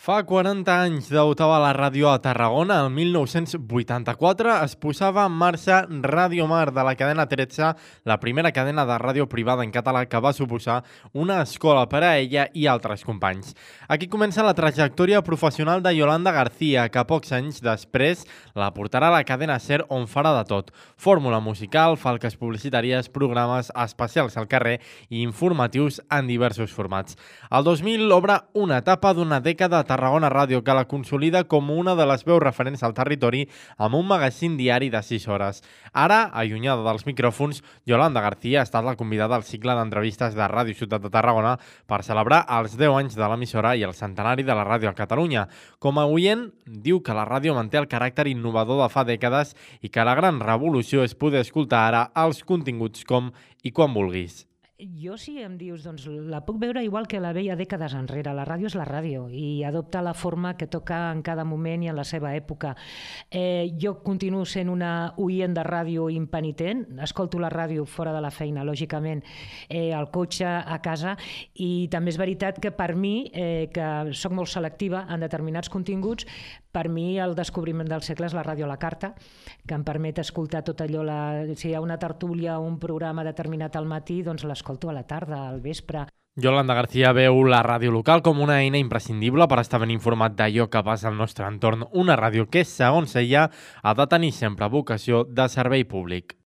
Fa 40 anys debutava la ràdio a Tarragona. El 1984 es posava en marxa Ràdio Mar de la cadena 13, la primera cadena de ràdio privada en català que va suposar una escola per a ella i altres companys. Aquí comença la trajectòria professional de Yolanda García, que pocs anys després la portarà a la cadena SER, on farà de tot. Fórmula musical, falques publicitàries, programes especials al carrer i informatius en diversos formats. El 2000 obre una etapa d'una dècada a Tarragona Ràdio, que la consolida com una de les veus referents al territori amb un magazín diari de 6 hores. Ara, allunyada dels micròfons, Yolanda García ha estat la convidada al cicle d'entrevistes de Ràdio Ciutat de Tarragona per celebrar els 10 anys de l'emissora i el centenari de la ràdio a Catalunya. Com a oient, diu que la ràdio manté el caràcter innovador de fa dècades i que la gran revolució és poder escoltar ara els continguts com i quan vulguis. Jo, si em dius, doncs la puc veure igual que la veia dècades enrere. La ràdio és la ràdio i adopta la forma que toca en cada moment i en la seva època. Jo continuo sent una oient de ràdio impenitent, escolto la ràdio fora de la feina, lògicament, al cotxe, a casa, i també és veritat que per mi, que soc molt selectiva en determinats continguts, per mi el descobriment del segle és la ràdio a la carta, que em permet escoltar tot allò, si hi ha una tertúlia o un programa determinat al matí, doncs l'escolto a la tarda, al vespre. Yolanda García veu la ràdio local com una eina imprescindible per estar ben informat d'allò que passa al nostre entorn. Una ràdio que, segons ella, ha de tenir sempre vocació de servei públic.